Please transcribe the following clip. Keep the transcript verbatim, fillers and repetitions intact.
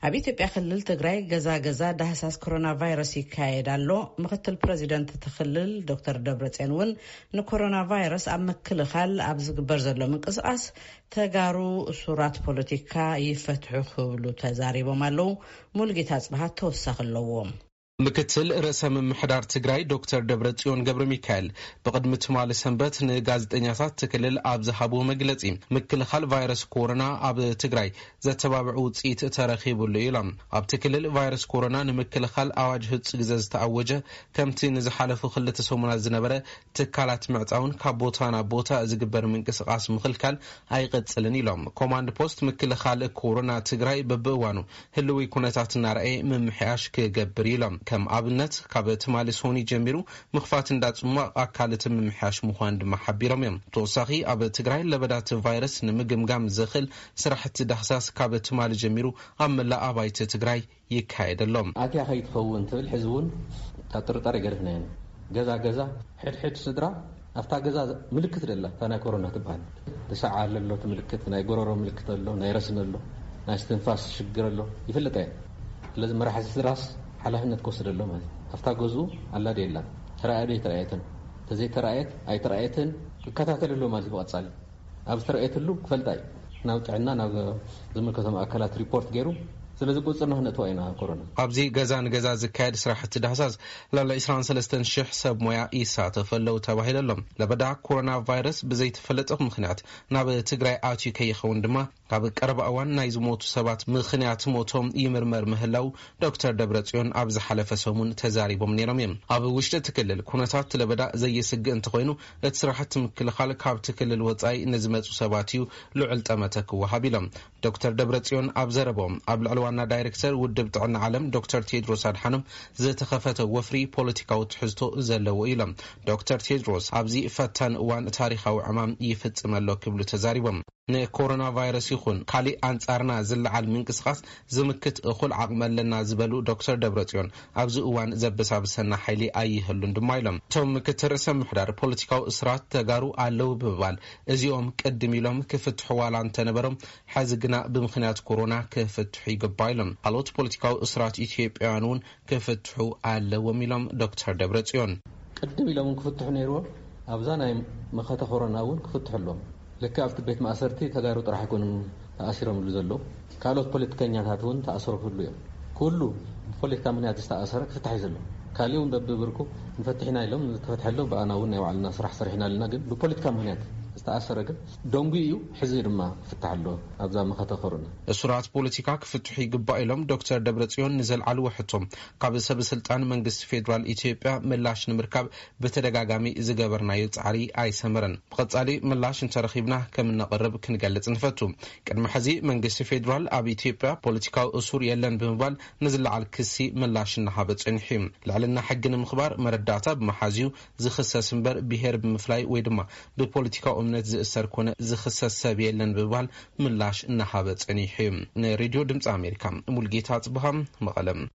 ኣብ ኢትዮጵያ ክልል ትግራይ ገዛ ገዛ ዳህሳስ ኮሮና ቫይረስ ይካየዳሎ ምክትል ፕሬዚደንት ተክልል ዶክተር ደብረጽዮን ውን ንኮሮና ቫይረስ ኣብ ምክልኻል ኣብ ዝግበር ዘሎ ምንቅስቃስ ተጋሩ ሱራት ፖለቲካ ይፈትሑ ክብሉ ተዛሪቦም ኣለው። ሙልጌታ ጽባህ ተወሳኺ ኣለዎም። ምክትል ርዕሰ ምምሕዳር ትግራይ ዶክተር ደብረጽዮን ገብረ ሚካኤል በቅድሚ ትማሊ ሰንበት ንጋዜጠኛታት ትክልል ኣብ ዝሃብዎ መግለጺ ምክልኻል ቫይረስ ኮሮና ኣብ ትግራይ ዘተባብዑ ውጽኢት ተረኺቡሉ ኢሎም ኣብ ትክልል ቫይረስ ኮሮና ንምክልኻል ኣዋጅ ህጽ ግዜ ዝተኣወጀ ከምቲ ንዝሓለፉ ክልተ ሰሙናት ዝነበረ ትካላት ምዕጻውን ካብ ቦታ ናብ ቦታ ዝግበር ምንቅስቃስ ምክልካል ኣይቀጽልን ኢሎም ኮማንድ ፖስት ምክልኻል ኮሮና ትግራይ በብእዋኑ ህልዊ ኩነታት እናርአየ ምምሕያሽ ክገብር ኢሎም ከም ኣብነት ካብ ትማሊ ሶኒ ጀሚሩ ምኽፋት እንዳጽማቕ ኣካልት ምምሕያሽ ምዃን ድማ ሓቢሮም እዮም። ተወሳኺ ኣብ ትግራይ ለበዳት ቫይረስ ንምግምጋም ዘኽእል ስራሕቲ ዳህሳስ ካብ ትማሊ ጀሚሩ ኣብ መላእ ኣባይቲ ትግራይ ይካየደሎም። ኣትያ ከይትኸውን ትብል ሕዝቡን ታጥርጣሪ ገርፍና ኢና ገዛ ገዛ ሕድሕድ ስድራ ኣፍታ ገዛ ምልክት ደላ ታናይ ኮሮና ትባሃል ተሰዓል ኣሎ ምልክት ናይ ጎሮሮ ምልክት ኣሎ ናይ ረስን ኣሎ ናይ ስትንፋስ ሽግር ኣሎ ይፍለጥ እያ ስለዚ መራሕቲ ስድራስ ሓላፍነት ክወስደሎ ማለት ኣፍታ ገዙ ኣላ ደላ ተራእየ ተራእየትን ተዘይ ተራእየት ኣይ ተራእየትን ክከታተልሎ ማለት ይወጻል ኣብ ተራእየትሉ ክፈልጣይ ናብ ጥዕና ናብ ዝምልከቶም ኣካላት ሪፖርት ገይሩ ስለዚ ቁጽርና ነጥዋ ኢና ኮሮና ኣብዚ ገዛን ገዛ ዝካየድ ስራሕቲ ዳህሳስ ላላ عشرين وثلاثة ሽሕ ሰብ ሞያ ይሳተፈለው ተባሂሎም ለበዳ ኮሮና ቫይረስ ብዘይተፈለጠ ምክንያት ናብ ትግራይ ኣትዩ ከይኸውን ድማ ካብ ቀረባ እዋን ናይ ዝሞቱ ሰባት ምክንያት ሞቶም ይምርመር ምህላው ዶክተር ደብረጽዮን ኣብ ዝሓለፈ ሰሙን ተዛሪቦም ነይሮም እዮም። ኣብ ውሽጢ ትክልል ኩነታት ለበዳ ዘይስግእ እንትኮይኑ እቲ ስራሕቲ ምክልኻል ካብ ትክልል ወጻኢ ንዝመጹ ሰባት እዩ ልዑል ጠመተ ክወሃብ ኢሎም ዶክተር ደብረጽዮን ኣብ ዘረቦም ኣብ ልዕሊ ዋና ዳይሬክተር ውድብ ጥዕና ዓለም ዶክተር ቴድሮስ አድሓኖም ዝተኸፈተ ወፍሪ ፖለቲካዊ ትሕዝቶ ዘለዎ ኢሎም ዶክተር ቴድሮስ ኣብዚ ፈታን እዋን ታሪኻዊ ዕማም ይፍጽመሎ ክብሉ ተዛሪቦም ንኮሮና ቫይረስ ይኹን ካሊእ አንጻርና ዝለዓል ምንቅስቃስ ዝምክት እኹል ዓቕሚ ኣለና ዝበሉ ዶክተር ደብረጽዮን ኣብዚ እዋን ዘበሳብሰና ሓይሊ ኣይህሉን ድማ ኢሎም ቶም ምክትል ርዕሰ ምምሕዳር ፖለቲካዊ እስራት ተጋሩ ኣለው ብባል እዚኦም ቅድም ኢሎም ክፍትሑ ዋላ እንተነበሮም ሕዚ ግና ብምክንያት ኮሮና ክፍትሑ ይግባእ ኢሎም ካልኦት ፖለቲካዊ እስራት ኢትዮጵያውያን ውን ክፍትሑ ኣለዎም ኢሎም ዶክተር ደብረጽዮን ቅድም ኢሎም ክፍትሑ ነይሩ ኣብዛ ናይ መኸተ ኮሮና ውን ክፍትሑ ኣለዎም ለካ ኣብቲ ቤት ማእሰርቲ ተጋሩ ጥራሕ ይኮኑን ተኣሲሮም ሉ ዘሎ ካልኦት ፖለቲከኛታት ውን ተኣሰሩ ሁሉ እዮም ኩሉ ፖለቲካ ምክንያት ዝተኣሰረ ክፍትሕ ዘሎ ካሊእ ውን በብብርኩ ንፈትሕና ኢሎም ተፈትሐሎ በኣና ውን ናይ ባዕልና ስራሕ ሰሪሕና ኣለና ግን ብፖለቲካ ምክንያት ዝተኣሰረ ግን ደንጉ እዩ ሕዚ ድማ ፍትሐሎ ኣብዛ መኸተ ኮሮና እሱራት ፖለቲካ ክፍትሑ ይግባእ ኢሎም ዶክተር ደብረጽዮን ንዘልዓሉ ውሕቶም ካብ ሰብ ስልጣን መንግስቲ ፌደራል ኢትዮጵያ ምላሽ ንምርካብ በተደጋጋሚ ዝገበርናዮ ጻዕሪ ኣይሰመረን ብቐጻሊ ምላሽ እንተረኺብና ከም ነቕርብ ክንገልጽ ንፈቱ ቅድሚ ሕዚ መንግስቲ ፌደራል ኣብ ኢትዮጵያ ፖለቲካዊ እሱር የለን ብምባል ንዝለዓል ክሲ ምላሽ እናሃበ ጸኒሑ ልዕልና ሕጊ ንምኽባር መረዳእታ ብመሓዝዩ ዝኽሰስ እምበር ብሄር ብምፍላይ ወይ ድማ ብፖለቲካዊ እምነት ዝእሰር ኮነ ዝኽሰስ ሰብ የለን ብባል ምላሽ እናሃበ ጸኒሑ ንሬድዮ ድምፂ ኣሜሪካ ሙልጌታ ጽባህ መቐለም